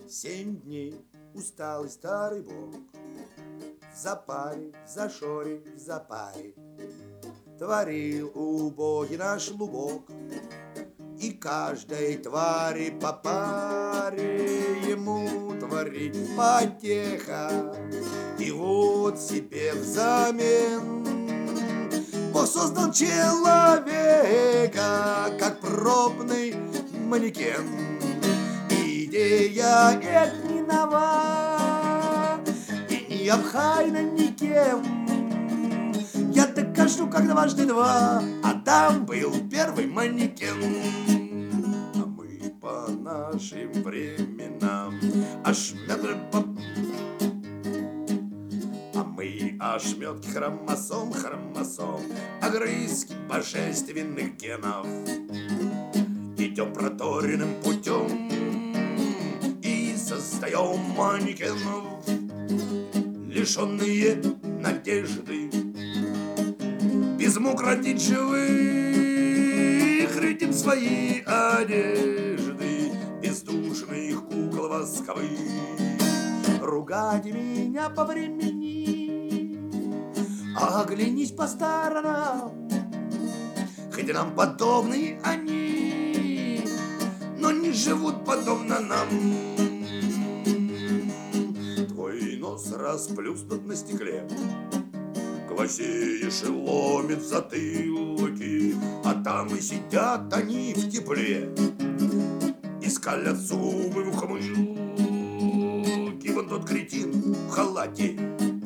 7 дней усталый старый бог в запаре, в зашоре, в запаре творил убогий наш лубок, и каждой твари по паре ему творить потеха. И вот себе взамен Бог создал человека, как пробный манекен. Идея эта не нова и не обхайна никем. Я докажу, как дважды два Адам был первый манекен. А мы по нашим временам ошметки хромосом, огрызки божественных генов. Идем проторенным путем и создаем манекенов, лишенные надежды, без мук родить живых, рытим свои одежды, бездушных кукол восковых. Ругать меня по времени, оглянись по сторонам, хоть нам подобны они, но не живут подобно нам. Твой нос расплюснут на стекле, гвоздеешь и ломит затылки, а там и сидят они в тепле и скалят зубы в ухмылке. Вон тот кретин в халате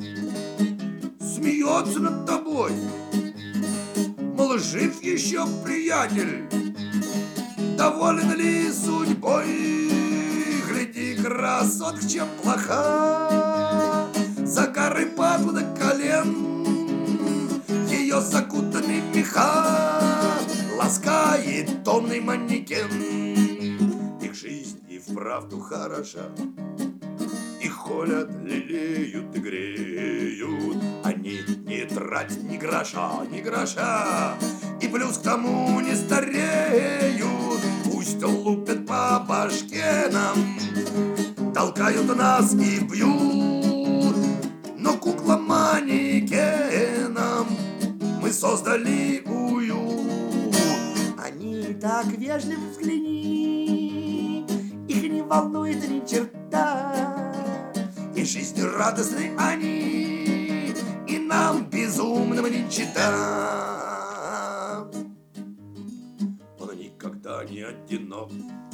смеется над тобой, мол, жив еще приятель, доволен ли судьбой? Гляди, красотка, чем плоха, загары падлы до колен, ее закутанный в меха ласкает томный манекен. Их жизнь и вправду хороша, их холят, лелеют и греют, они не тратят ни гроша, и плюс к тому не стареют. Пусть лупят по башке нам, толкают нас и бьют, но кукла манекеном мы создали уют. Они так вежливы, взгляни, их не волнует ни черта, и жизнерадостны они, и нам безумным не чита. Он никогда не одинок,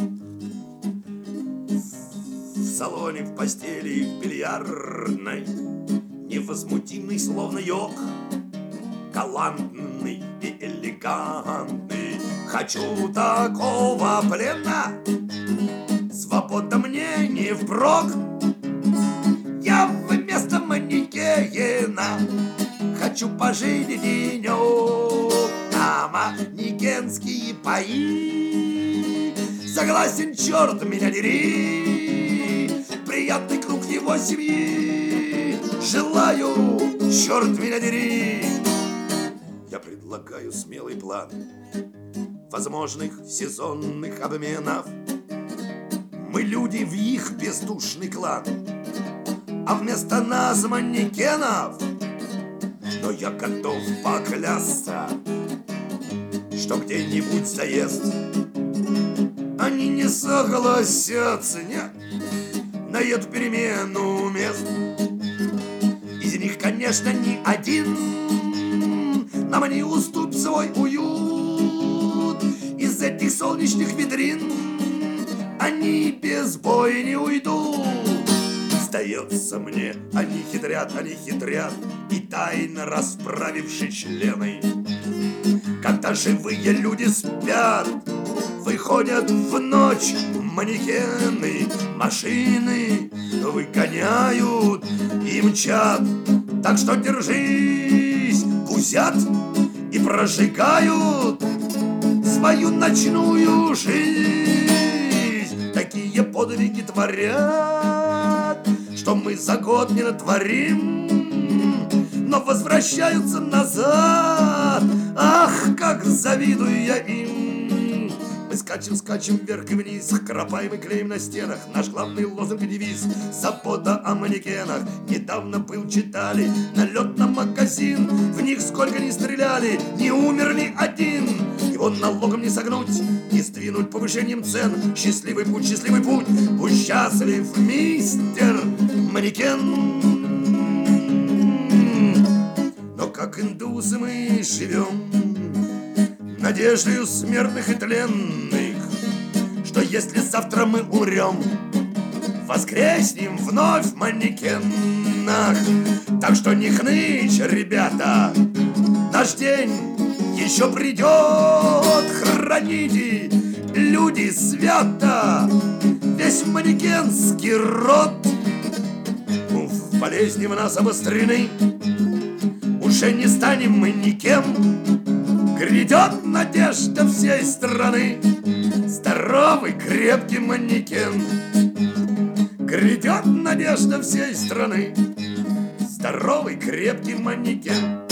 в салоне, в постели, в бильярдной, невозмутимый, словно йог, галантный и элегантный. Хочу такого плена, свобода мне не впрок. Я вместо манекена хочу пожить денек на манекенские паи. Согласен, черт меня дери, приятный круг его семьи желаю, черт меня дери. Я предлагаю смелый план возможных сезонных обменов. Мы люди в их бездушный клан, а вместо нас манекенов. Но я готов поклясться, что где-нибудь заезд они не согласятся, нет, на эту перемену мест. Из них, конечно, ни один нам не уступит свой уют. Из этих солнечных витрин они без боя не уйдут. Сдается мне, они хитрят, и тайно расправивши члены. Когда живые люди спят, выходят в ночь манекены, машины выгоняют и мчат. Так что держись, бузят и прожигают свою ночную жизнь. Такие подвиги творят, что мы за год не натворим, но возвращаются назад. Ах, как завидую я им! Мы мы скачем вверх и вниз, кропаем и клеим на стенах наш главный лозунг и девиз. Забота о манекенах. Недавно был, читали, налет на магазин. В них сколько ни стреляли, не умер ни один. Его налогом не согнуть, не сдвинуть повышением цен. Счастливый путь, будь счастлив, мистер манекен. Но как индусы мы живем надеждою смертных и тленных, что если завтра мы умрем, воскреснем вновь в манекенах. Так что не хнычь, ребята, наш день еще придет. Храните, люди, свято весь манекенский род. В болезни в нас обострены, уже не станем мы никем. Грядет надежда всей страны, здоровый крепкий манекен. Грядет надежда всей страны, здоровый крепкий манекен.